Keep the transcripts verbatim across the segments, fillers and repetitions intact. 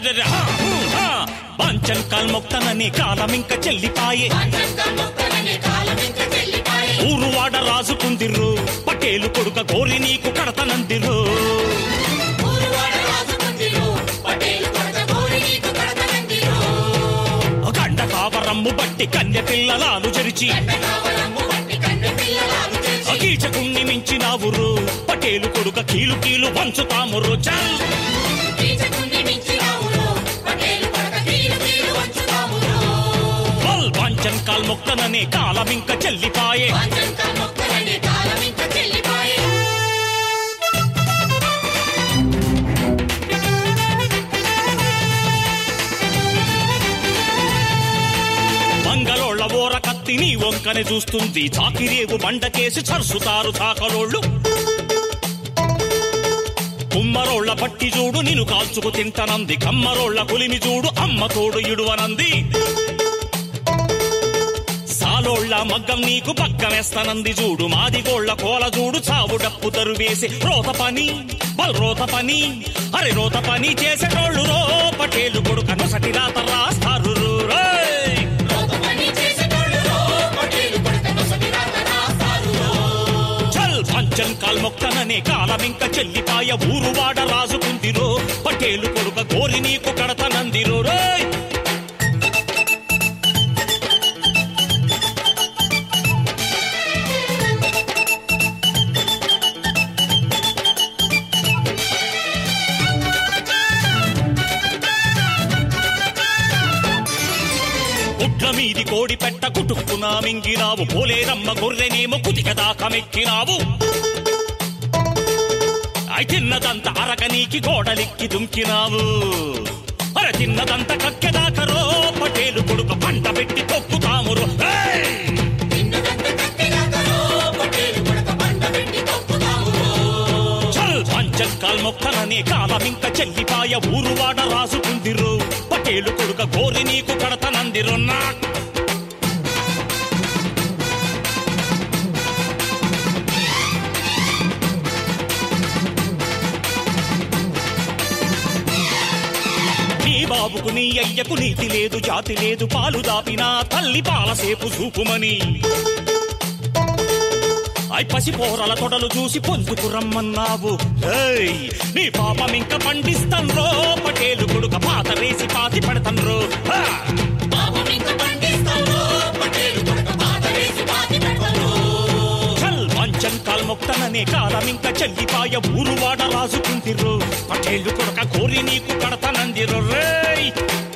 బాంచన్ call మొక్తననే కాలమింక చెల్లిపాయే ఊరువాడ రాజుకుందిర్రు Patel కొడుక గోరి నీకు కడతనందిరు గండ కావరమ్ము బట్టి కన్య పిల్లలాలు జరిచి కీచకుణ్ణి మించినావురు పటేలు కొడుక కీలు కీలు వంచుతామురు చల్ బాంచన్ కాల్ మొక్తననే కాలమింక చెల్లిపాయే మంగళోళ్ళ ఓర కత్తి నీ వంకనే చూస్తుంది చాకిరేవు బండకేసి చరుసుతారు చాకలోళ్ళు కుమ్మరోళ్ల పట్టి చూడు నిన్ను కాల్చుకు తింటనంది కమ్మరోళ్ల పులిమి చూడు అమ్మ తోడు ఇడువనంది సాలోళ్ల మగ్గం నీకు పక్కనేస్తానంది చూడు మాదిగోళ్ల కోల చూడు చావు డప్పు తరువేసి రోత పని బల్ రోత పని అరే రోత పని చేసేటోళ్ళు రో పటేలు కొడుక నొసటి రాత రాస్తారు చల్ బాంచన్ కాల్ మొక్తననే కాలమింక చెల్లిపాయ ఊరువాడ రాజుకుందిరో పటేలు కొడుక గోరి నీకు కడతనందిరో రోయ్ మీది కోడి పెట్ట కుటుక్కునా మింగినావు పోలేరమ్మ గొర్రెనేమో కుతిక దాకా మెక్కినావు అయి తిన్నదంత అరక నీకి గోడలిక్కి దుంకినావు అర తిన్నదంత కక్కెదాకరో పటేలు కొడుక పంట పెట్టి తొక్కుతామురు చల్ బాంచన్ కాల్ మొక్తననే కాలమింక చెల్లిపాయ ఊరువాడ రాజుకుందిరు పటేలు కొడుక గోరి నీకు కడతనందిరు నా బాబుకు నీ అయ్యకు నీతి లేదు జాతి లేదు పాలు దాపినా తల్లి పాలసేపు చూపుమని ఐ పసిపోరల తొడలు చూసి పొందుకు రమ్మన్నావు నీ పాపమింక పండిస్తాన్రో పటేలు కొడుక పాత వేసి పాతి పెడతాన్రో చల్ బాంచన్ కాల్ మొక్తననే కాలమింక చెల్లిపాయ ఊరువాడ రాజుకుందిరు పటేలు కొడుక కోరి నీకు కడతనందిరు రేయ్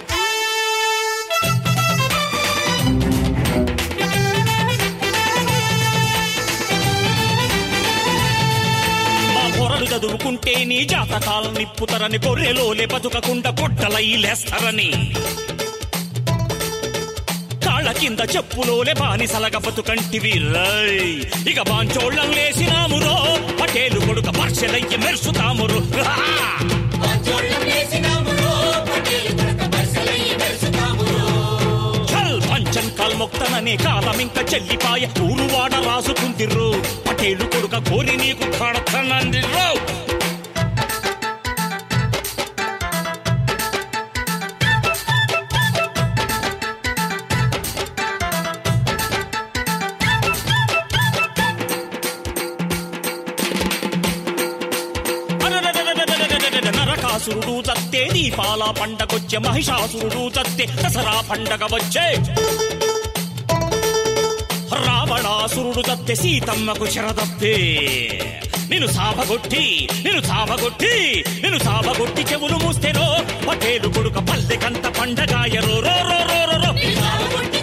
చదువుకుంటే నీ జాతకాలు నిప్పుతరని గొర్రెలోలే బతుకకుండా పొట్టలై లేస్తారని కాళ్ళ కింద చెప్పులోలే బానిసలగ బతుకంటివి రై ఇక బాంచోళ్ళం లేసినామురో పటేలు కొడుక పర్షలయ్యి మెరుసుతామురు చల్ బాంచన్ కాల్ మొక్తననే కాలమింక చెల్లిపాయ ఊరువాడ రాజుకుందిర్రు పటేలు కొడుక గోరి నీకు కడతనందిర్రు నరకాసురుడు చత్తే దీపాల పండగొచ్చే మహిషాసురుడు చత్తే దసరా పండగ వచ్చే రావణాసురుడు చత్తే సీతమ్మకు చెరదప్పే నిన్ను సాభగొట్టి నిన్ను సాభగొట్టి నిన్ను సాభగొట్టి చెవులు మూస్తేరో పటేలు కొడుక పల్లెకంత పండగాయరో రో రో రో రో